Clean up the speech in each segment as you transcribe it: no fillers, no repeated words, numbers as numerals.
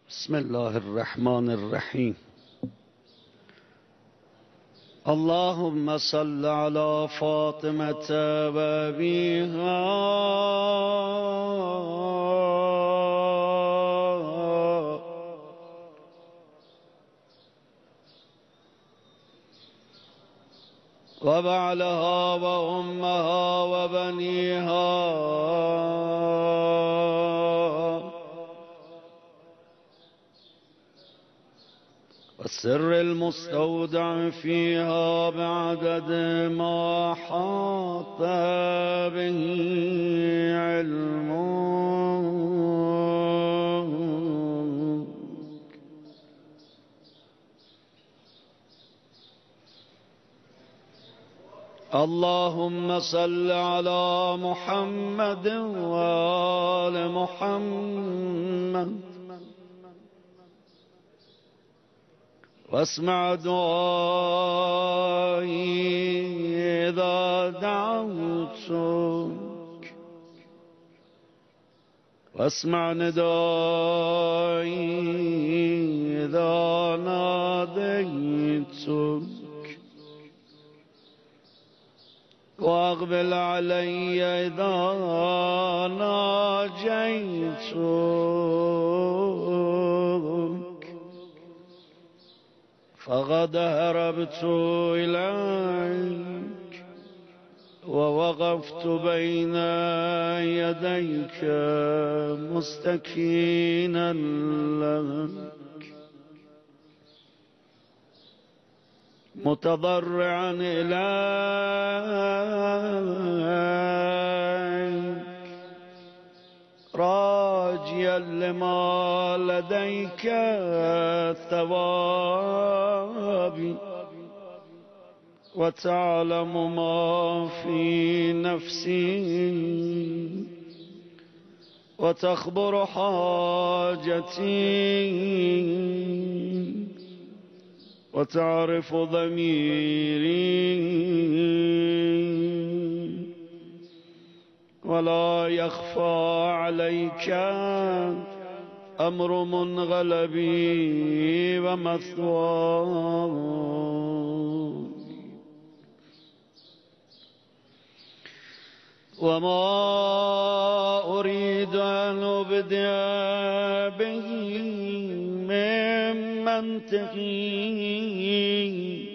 بسم الله الرحمن الرحیم. اللهم صل على فاطمة و أبيها و بعلها و امها و بنیها والسر المستودع فيها بعدد ما حاط به علمك. اللهم صل على محمد وآل محمد واسمع دعائي إذا دعوتك واسمع ندائي إذا ناديتك واقبل علي إذا ناجيتك فقد هربت إليك ووقفت بين يديك مستكينا لك متضرعا إليك راجيا لما لديك ثوابي وتعلم ما في نفسي وتخبر حاجتي وتعرف ضميري ولا يخفى عليك أمر منغلبي ومثواي وما أريد أن أبدأ به من منطقي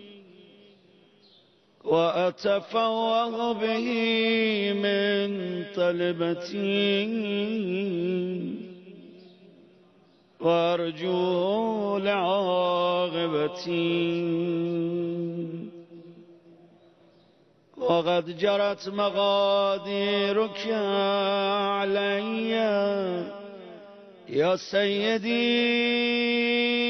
وأتفوق به من طلبتي وأرجو لعاقبتي وقد جرت مقاديرك علي يا سيدي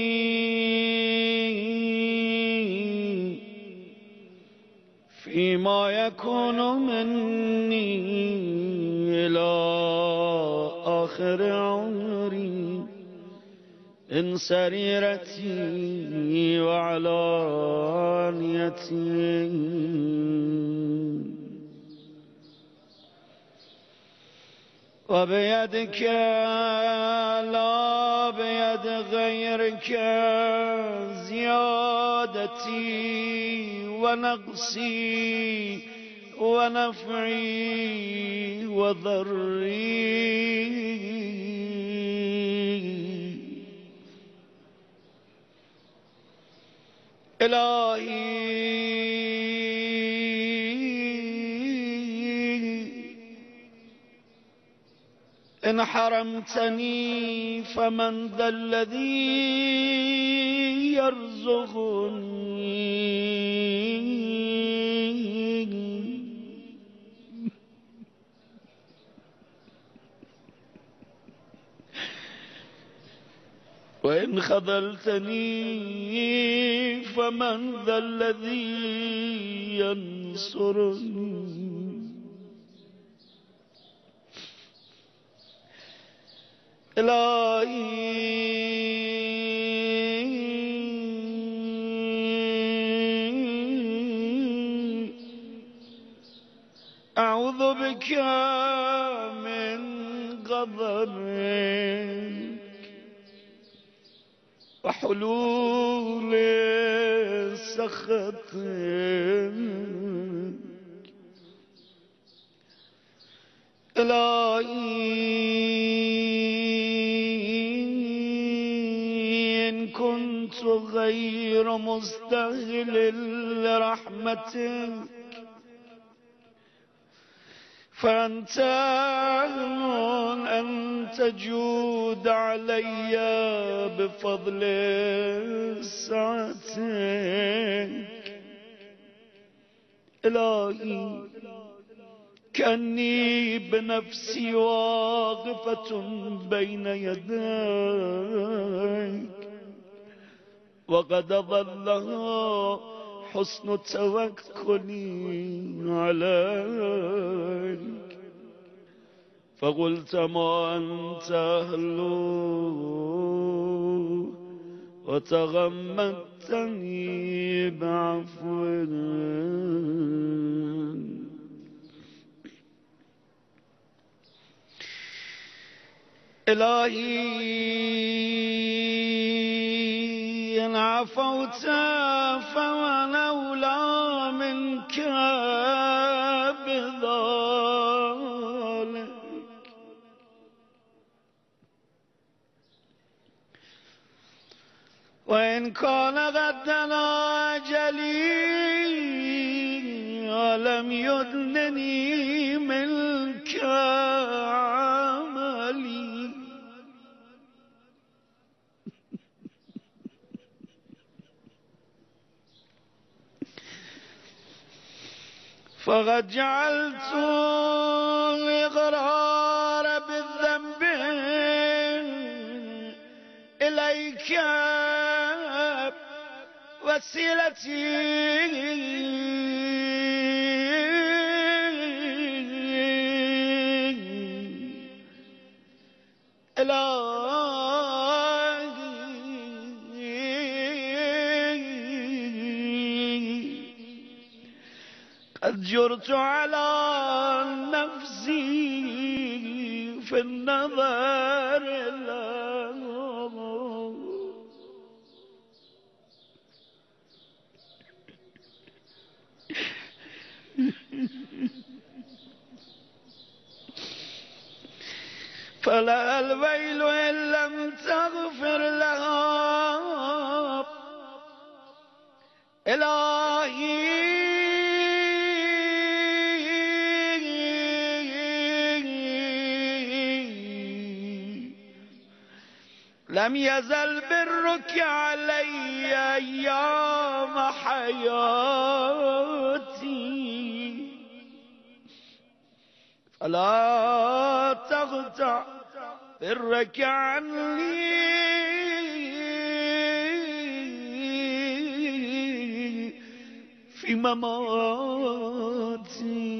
فيما يكون مني إلى آخر عمري إن سريرتي وعلانيتي وبيدك لا بيد غيرك زيادتي ونقصي ونفعي وضري إلهي إن حرمتني فمن ذا الذي يرزقني وإن خذلتني فمن ذا الذي ينصرني إلهي أعوذ بك من غضبك وحلول سخطك إلهي إن كنت غير مستهل لرحمتك فأنت أن تجود علي بفضل سعتك إلهي كأني بنفسي واقفة بين يديك وقد ظلها حسن توكلي عليك فقلت ما أنت أهله وتغمدتني بعفوك إلهي إن عفوت فولولا منك بذلك وإن كان قد أجلي ولم يدنني منك عملي فقد جعلت الإقرار بالذنب إليك وسيلتي قد جرت على نفسي في النظر له فلا الويل إن لم تغفر لها إلهي لم يزل برك علي أيام حياتي فلا تقطع برك عني في مماتي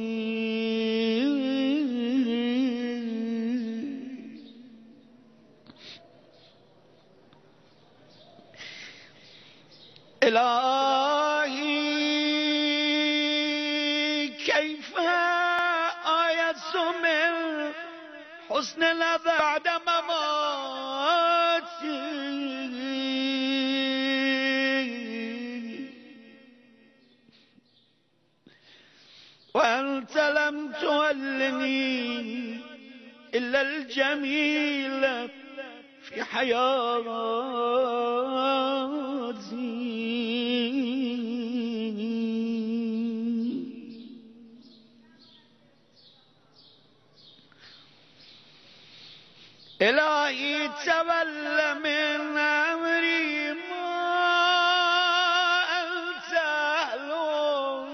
إلهي كيف آيس من حسن النظر بعد مماتي وأنت لم تولني إلا الجميل في حياتي إلهي تولى من أمري ما أنت أهله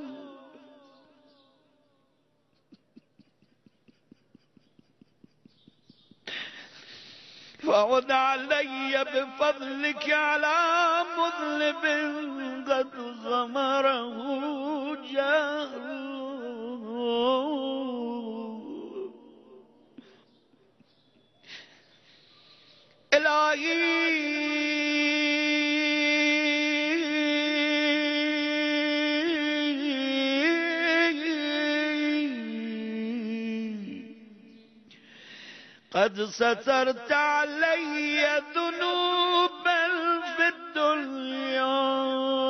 فعد علي بفضلك على مذنب قد غمره جهل إلهي قد سترت علي ذنوبا في الدنيا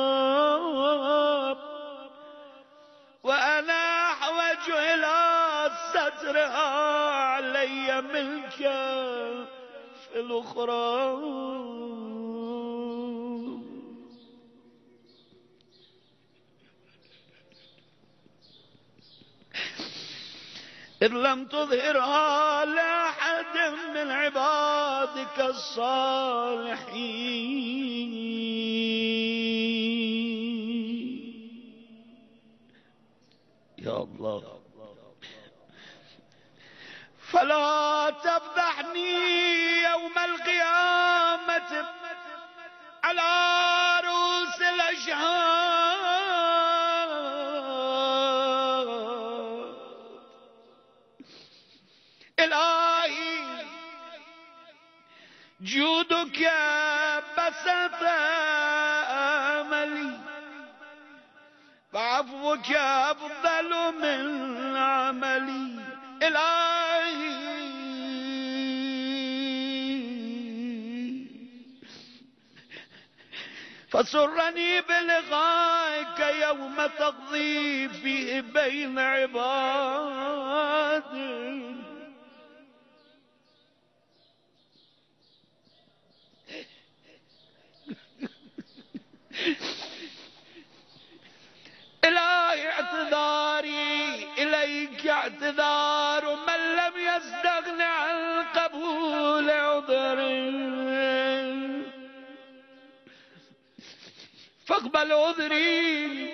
وأنا أحوج إلى سترها علي منك في الأخرى. إذ لم تظهرها لأحد من عبادك الصالحين. يا الله فلا تفضحني يوم القيامة على رؤوس الأشهاد. إلهي جودك بسط أملي وعفوك أفضل من عملي. إلهي فسرني بلقائك يوم تقضي فيه بين عبادك. إلهي اعتذاري إليك اعتذار من لم يستغن عن قبول عذري، فاقبل عذري.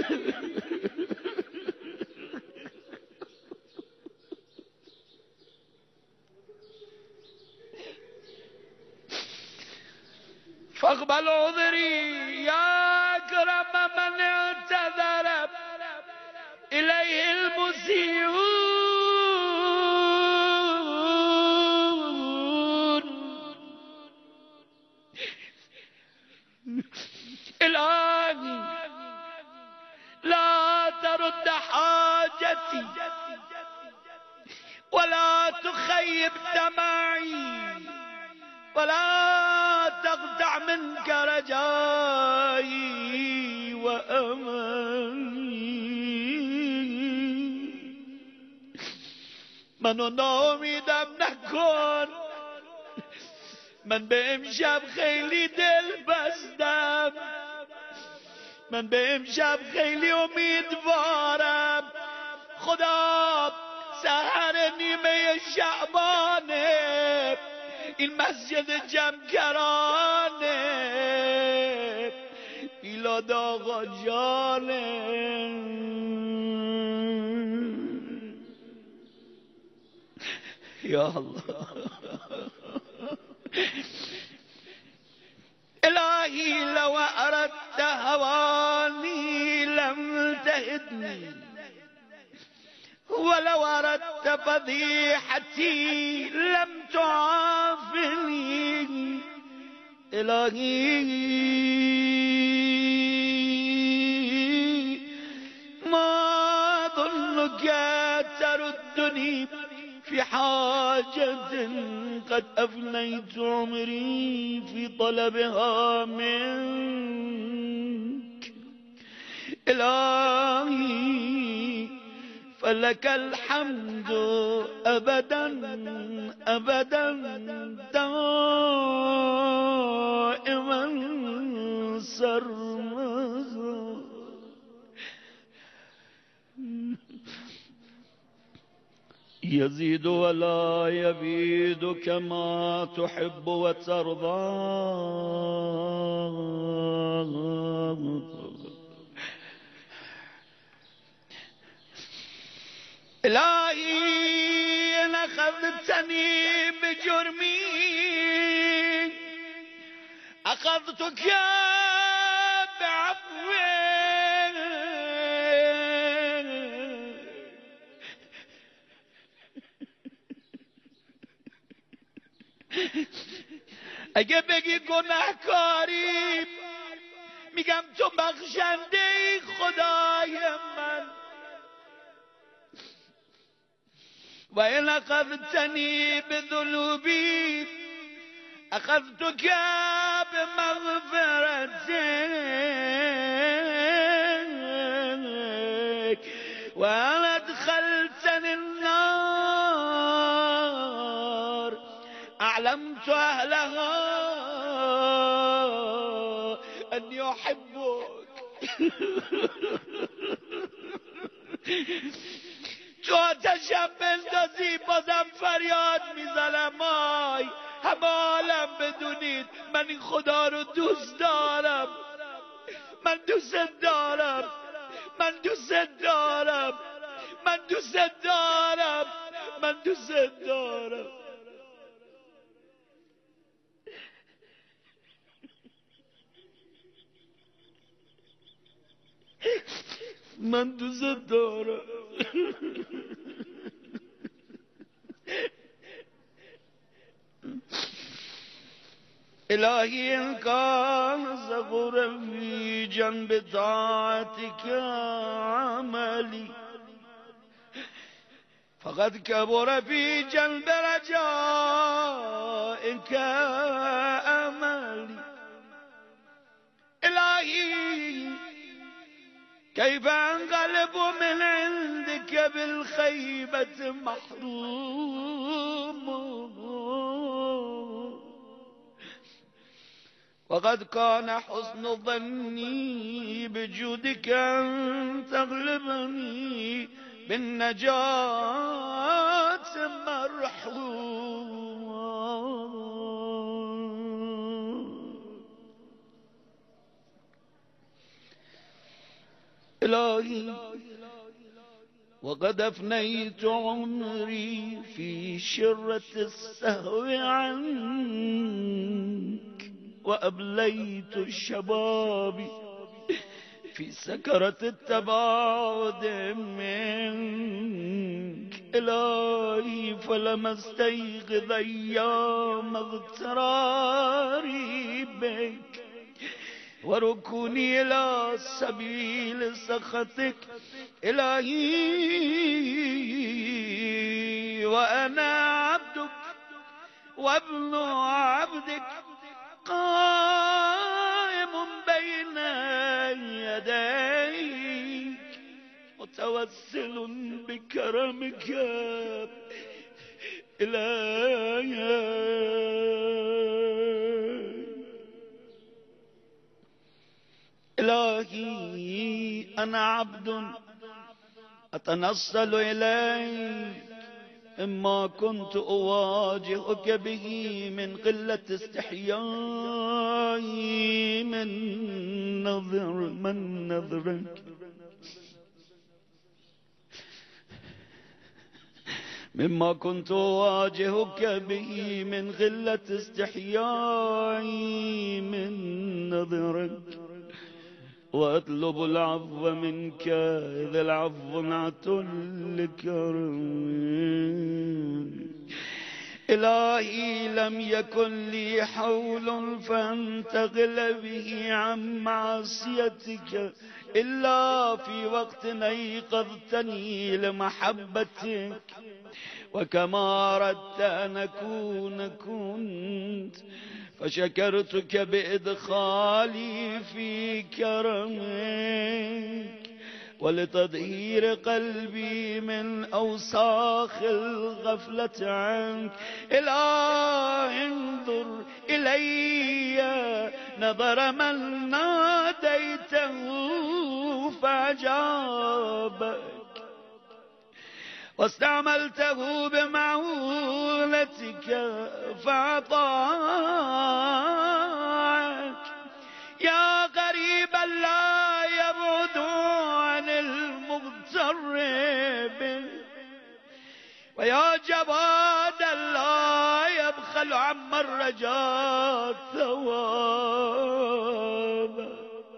فاقبل عذري يا أكرم من اعتذر إليه المسيئون. الآن لا ترد حاجتي ولا تخيب دمعي ولا تقطع منك رجائي وأماني. منو ناامیدم نکن، من به امشب خیلی دل بستم، من به امشب خیلی امیدوارم. خدا سحر نیمه شعبانه این مسجد جمکرانه میلاد آقا جانه. یا الله الهی لو اردت هوانی لم تهدنی ولو اردت فضیحتی لم تعافنی. الهی ما ظنك تردني في حاجة قد أفنيت عمري في طلبها منك. إلهي فلك الحمد أبدا أبدا دائما سرمدا. يزيد ولا يبيد كما تحب وترضى. إلهي إن أخذتني بجرمي أخذتك بعفوك. اگه بگی گناهکاری میگم تو بخشنده خدای من. وإن أخذتني بذنوبي أخذتك بمغفرتك، وأن أدخلتني النار أعلمت أهلها أني أحبك. تو آتشم بندازی بازم فریاد میزنم آی همه عالم بدونید من این خدا رو دوست دارم، من دوست دارم، من دوست دارم، من دوست دارم، من دوست دارم. من دوست دارم. الهی إن كان صغورا في جنب طاعتك عملي فقد كبر في جنب رجائك أملي. إلهي كيف أنقلب من عندك بالخيبة محروم، وقد كان حسن ظني بجودك أن تغلبني بالنجاة مرحوم. إلهي وقد أفنيت عمري في شرة السهو عنك، وأبليت شبابي في سكرة التباعد منك. إلهي فلم استيقظ أيام اغتراري بك وركوني إلى سبيل سخطك. إلهي وأنا عبدك وابن عبدك قائم بين يديك متوسل بكرمك إلهي. إلهي أنا عبد أتنصل إليك إما كنت أواجهك به من قلة استحيائي من نظرك، مما كنت أواجهك به من قلة استحيائي من نظرك، وأطلب العفو منك إذا العفو نعت الكرم. إلهي لم يكن لي حول فانتقل به عن معصيتك إلا في وقت أيقظتني لمحبتك، وكما أردت أن أكون كنت، فشكرتك بإدخالي في كرمك ولتطهير قلبي من أوساخ الغفلة عنك. إله انظر إلي نظر من ناديته فأجابك، واستعملته بمعونتك فأطاعك. يا قريبا لا يبعد عن المغترب، ويا جوادا لا يبخل عمن رجا ثوابا.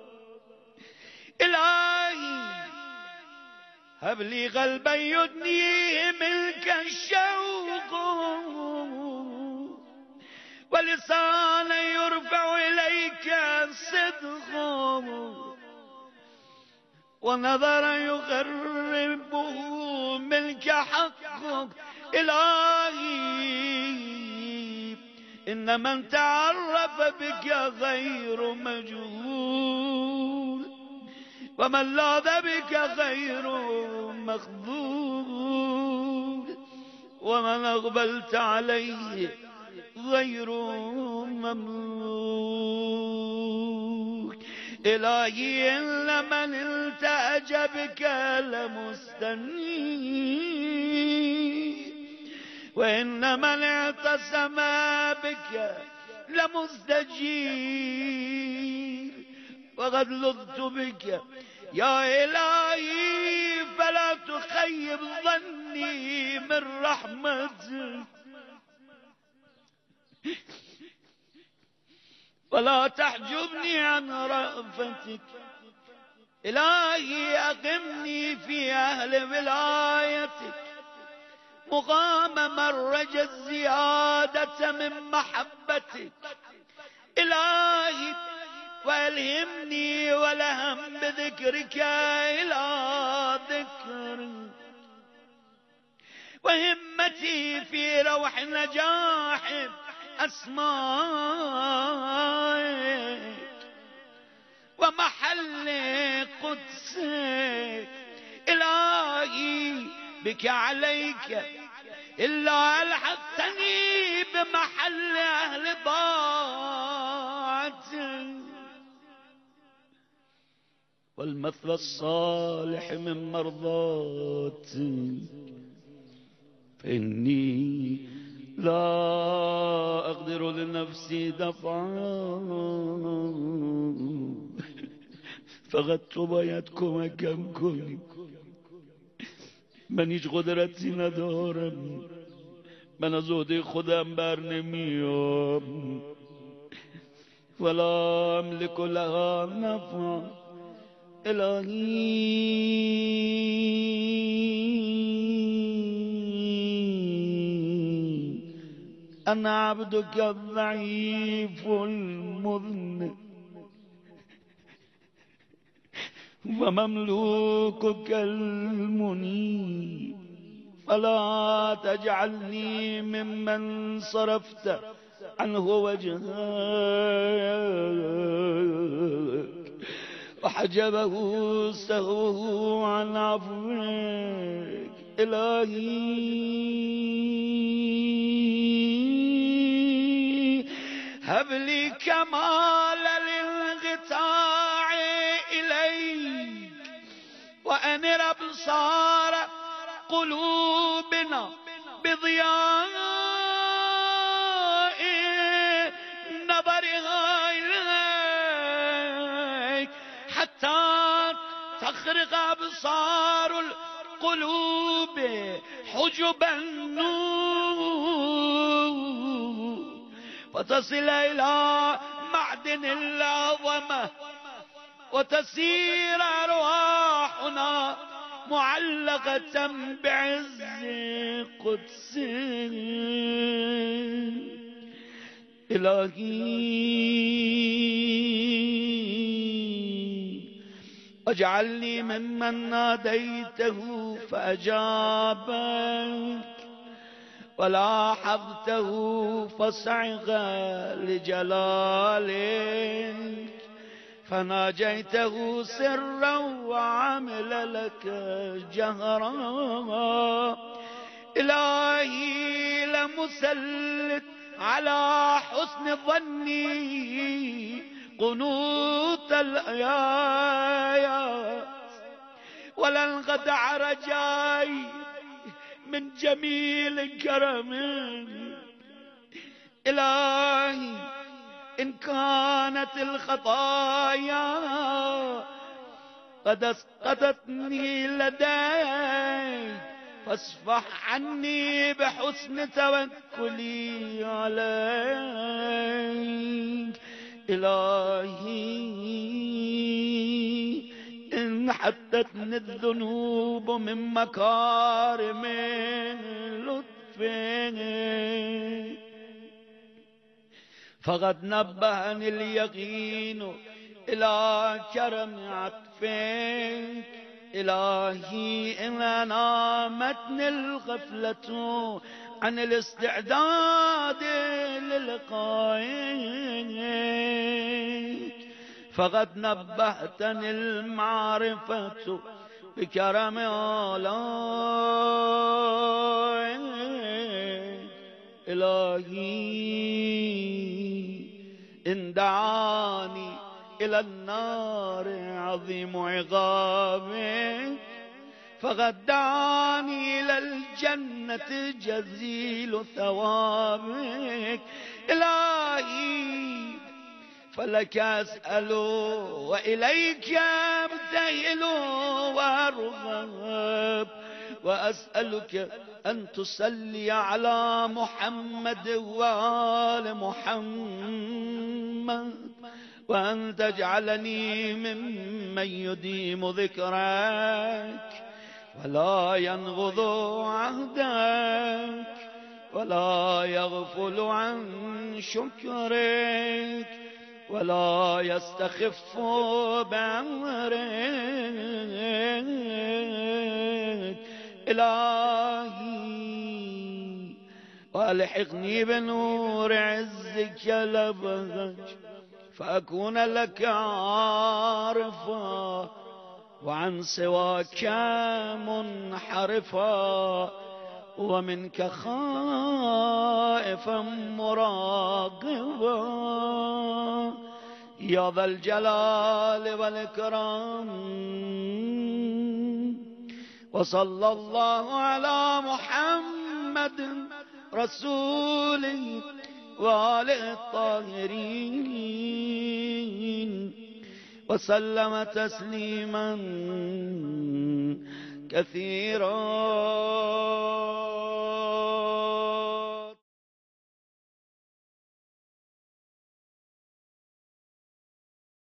إلهي هب لي قلبا يدنيه منك الشوق، ولسانا يرفع إليك الصدق، ونظرا يقربه منك حقك، إلهي إن من تعرف بك غير مجهول، ومن لاذ بك غير مخذول، ومن أقبلت عليه غير مملوك. إلهي إن من التأج بك لمستنير، وإن من اعتصم بك لمستجير، وقد لذت بك يا إلهي فلا تخيب ظني من رحمتك، ولا تحجبني عن رأفتك. إلهي أقمني في أهل ولايتك مقام من رجى الزيادة من محبتك. إلهي وألهمني ولهم بذكرك إلى ذكرك، وهمتي في روح نجاح أسمائك ومحل قدسك. إلهي بك عليك إلا ألحقتني بمحل أهل طاعتك، والمثوى الصالح من مرضاتك، فإني لا أقدر لنفسي دفعا، فقط تو باید کمکم کنی. من هیچ قدرتی ندارم، من از عهده خودم بر نمیام. ولا املك لها نفعا. الهی أنا عبدك الضعيف المذنب ومملوكك المنيب، فلا تجعلني ممن صرفت عنه وجهك وحجبه سهوه عن عفوك. إلهي هب لي كمال الانقطاع إليك، وأنر أبصار قلوبنا بضياء نظرها إليك، حتى تخرق أبصار القلوب حجب النور، وتصل إلى معدن العظمة، وتسير أرواحنا معلقة بعز قدسك. إلهي واجعلني ممن ناديته فأجابك، ولاحظته فصعق لجلالك، فناجيته سرا وعمل لك جهرا. إلهي لمسلط على حسن ظني قنوط الآيات، ولنقطع رجاي من جميل كرمك. إلهي إن كانت الخطايا قد اسقطتني لديك، فاصفح عني بحسن توكلي عليك. إلهي إن حتتني الذنوب من مكارم لطفك، فقد نبهني اليقين إلى كرم عطفك. إلهي إن نامتني الغفلة عن الاستعداد للقائك، فقد نبهتني المعرفة بكرم آلائك. إلهي إن دعاني إلى النار عظيم عقابك، فقد دعاني إلى الجنة جزيل ثوابك. إلهي فلك أسأل وإليك أبتهل وأرغب، وأسألك أن تصلي على محمد وآل محمد، وأن تجعلني ممن يديم ذكرك ولا ينغض عهدك ولا يغفل عن شكرك ولا يستخف بأمرك. إلهي والحقني بنور عزك لبهج، فأكون لك عارفا وعن سواك منحرفا، ومنك خائفا مراقبا، يا ذا الجلال والإكرام. وصلى الله على محمد رسوله وآله الطاهرين، وسلم تسليما كثيرا.